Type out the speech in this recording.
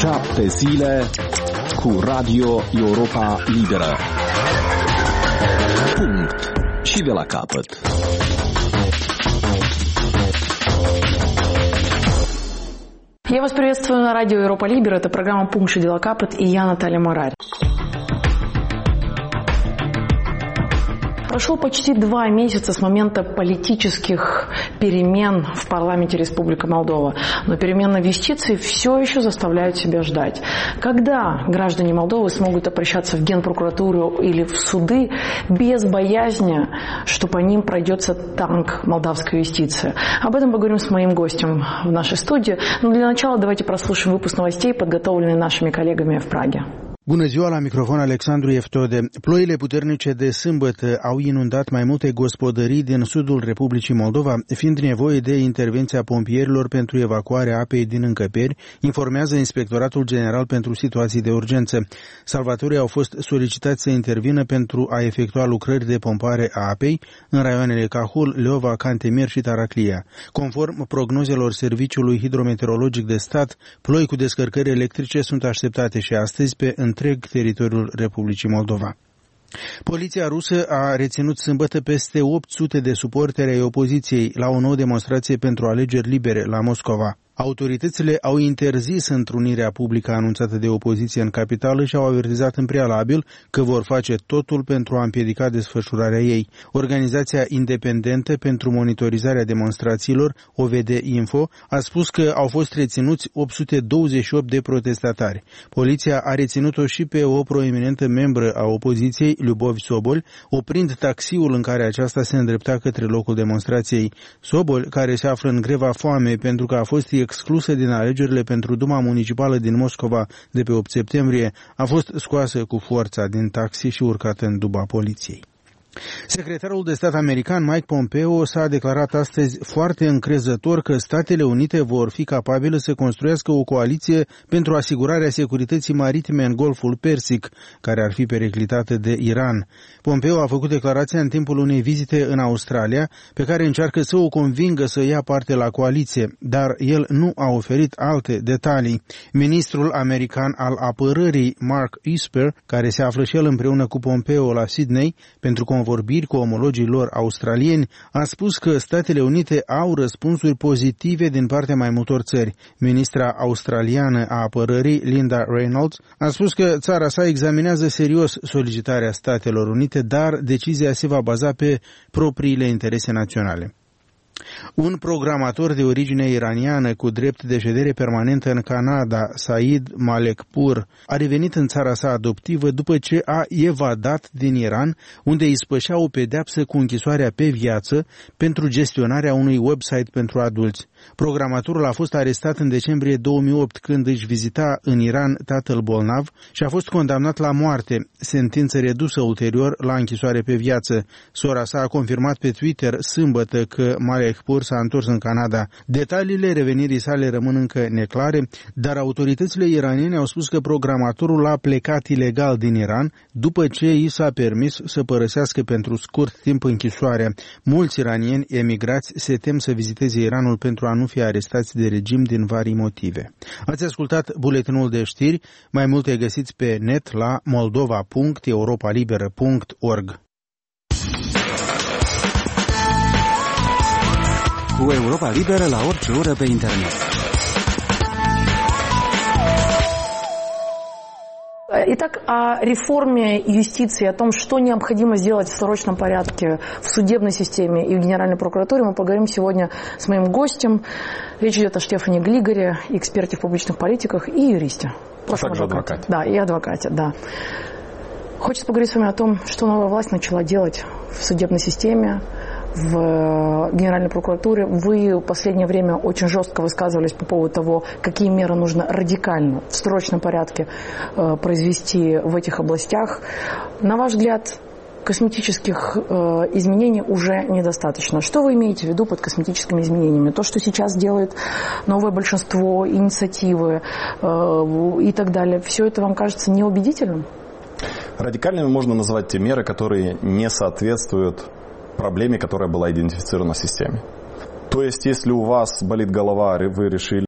7 zile cu Radio Europa Liberă. Punct. Și de la capăt. Я вас приветствую на радио Европа Либера. Это программа «Пункт и дела капот» и я, Наталья Морарь. Прошло почти 2 месяца с момента политических перемен в парламенте Республики Молдова. Но перемены в юстиции все еще заставляют себя ждать. Когда граждане Молдовы смогут обращаться в Генпрокуратуру или в суды без боязни, что по ним пройдется танк молдавской юстиции? Об этом поговорим с моим gostem в нашей студии. Но для начала давайте прослушаем выпуск новостей, подготовленный нашими коллегами в Праге. Bună ziua, la microfon Alexandru Eftode. Ploile puternice de sâmbătă au inundat mai multe gospodării din sudul Republicii Moldova, fiind nevoie de intervenția pompierilor pentru evacuarea apei din încăperi, informează Inspectoratul General pentru Situații de Urgență. Salvatorii au fost solicitați să intervină pentru a efectua lucrări de pompare a apei în raioanele Cahul, Leova, Cantemir și Taraclia. Conform prognozelor Serviciului Hidrometeorologic de Stat, ploi cu descărcări electrice sunt așteptate și astăzi pe întreg teritoriul Republicii Moldova. Poliția rusă a reținut sâmbătă peste 800 de suporteri ai opoziției la o nouă demonstrație pentru alegeri libere la Moscova. Autoritățile au interzis întrunirea publică anunțată de opoziție în capitală și au avertizat în prealabil că vor face totul pentru a împiedica desfășurarea ei. Organizația independentă pentru monitorizarea demonstrațiilor, OVD Info, a spus că au fost reținuți 828 de protestatari. Poliția a reținut-o și pe o proeminentă membră a opoziției, Lyubov Sobol, oprind taxiul în care aceasta se îndrepta către locul demonstrației. Sobol, care se află în greva foame pentru că a fost exclusă din alegerile pentru Duma Municipală din Moscova de pe 8 septembrie, a fost scoasă cu forța din taxi și urcată în duba poliției. Secretarul de stat american Mike Pompeo s-a declarat astăzi foarte încrezător că Statele Unite vor fi capabile să construiască o coaliție pentru asigurarea securității maritime în Golful Persic, care ar fi periclitată de Iran. Pompeo a făcut declarația în timpul unei vizite în Australia, pe care încearcă să o convingă să ia parte la coaliție, dar el nu a oferit alte detalii. Ministrul american al apărării, Mark Esper, care se află și el împreună cu Pompeo la Sydney pentru convorbiri cu omologii lor australieni, a spus că Statele Unite au răspunsuri pozitive din partea mai multor țări. Ministra australiană a apărării, Linda Reynolds, a spus că țara sa examinează serios solicitarea Statelor Unite, dar decizia se va baza pe propriile interese naționale. Un programator de origine iraniană cu drept de ședere permanentă în Canada, Said Malekpour, a revenit în țara sa adoptivă după ce a evadat din Iran, unde îi spășea o pedeapsă cu închisoarea pe viață pentru gestionarea unui website pentru adulți. Programatorul a fost arestat în decembrie 2008 când își vizita în Iran tatăl bolnav și a fost condamnat la moarte, sentință redusă ulterior la închisoare pe viață. Sora sa a confirmat pe Twitter sâmbătă că Malekpour s-a întors în Canada. Detaliile revenirii sale rămân încă neclare, dar autoritățile iraniene au spus că programatorul a plecat ilegal din Iran după ce i s-a permis să părăsească pentru scurt timp închisoarea. Mulți iranieni emigrați se tem să viziteze Iranul pentru a nu fi arestați de regim din vari motive. Ați ascultat buletinul de știri, mai multe găsiți pe net la moldova.europalibera.org. Cu Europa Liberă la orice oră pe internet. Итак, о реформе юстиции, о том, что необходимо сделать в срочном порядке в судебной системе и в Генеральной прокуратуре, мы поговорим сегодня с моим гостем. Речь идет о Штефане Глигоре, эксперте в публичных политиках и юристе. А также адвокате. Да, и адвокате, да. Хочется поговорить с вами о том, что новая власть начала делать в судебной системе, в Генеральной прокуратуре. Вы в последнее время очень жестко высказывались по поводу того, какие меры нужно радикально, в срочном порядке произвести в этих областях. На ваш взгляд, косметических изменений уже недостаточно. Что вы имеете в виду под косметическими изменениями? То, что сейчас делает новое большинство, инициативы и так далее, все это вам кажется неубедительным? Радикальными можно назвать те меры, которые не соответствуют проблеме, которая была идентифицирована в системе. То есть, если у вас болит голова, вы решили